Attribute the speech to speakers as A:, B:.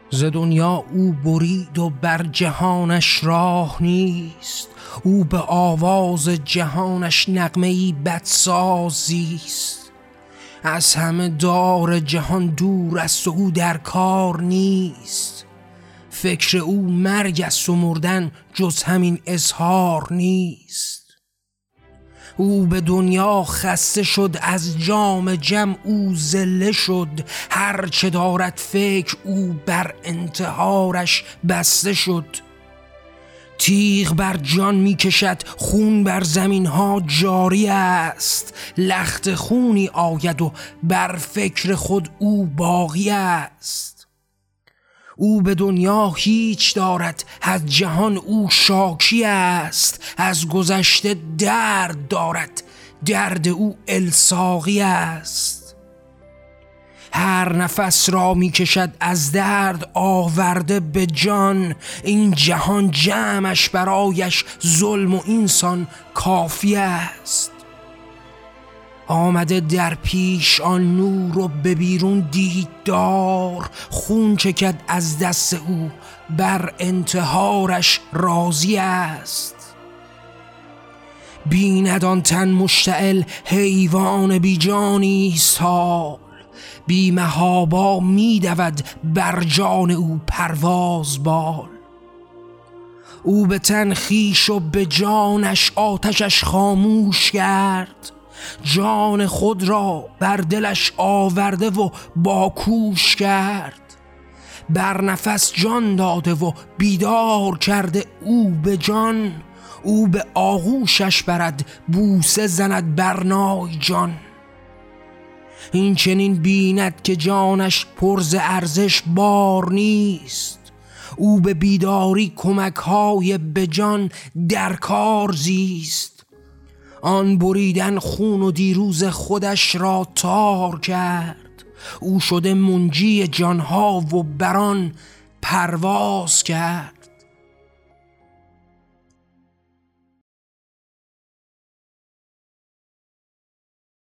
A: ز دنیا او برید و بر جهانش راه نیست. او به آواز جهانش نغمه‌ای بدسازیست. از همه دار جهان دور است و او در کار نیست. فکر او مرگ است و مردن جز همین اظهار نیست. او به دنیا خسته شد، از جام جم او زله شد. هر چه دارد فکر او بر انتحارش بسته شد. تیغ بر جان می کشد، خون بر زمین ها جاری است. لخت خونی آید و بر فکر خود او باقی است. او به دنیا هیچ دارد، از جهان او شاکی است. از گذشته درد دارد، درد او الساقی است. هر نفس را می کشد از درد آورده به جان. این جهان جمعش برایش ظلم و اینسان کافی است. آمده در پیش آن نور و به بیرون دیدار. خون چکد از دست او، بر انتحارش راضی است. بیند آن تن مشتعل، حیوان بی جانی سال. بی محابا می دود بر جان او پرواز بال. او به تن خویش و به جانش آتشش خاموش کرد. جان خود را بر دلش آورده و باکوش کرد. بر نفس جان داده و بیدار کرده او به جان. او به آغوشش برد، بوسه زند بر نای جان. این چنین بیند که جانش پر ز ارزش بار نیست. او به بیداری کمک‌های به جان در کار زیست. آن بریدن خون و دیروز خودش را تار کرد. او شده منجی جانها و بران پرواز کرد.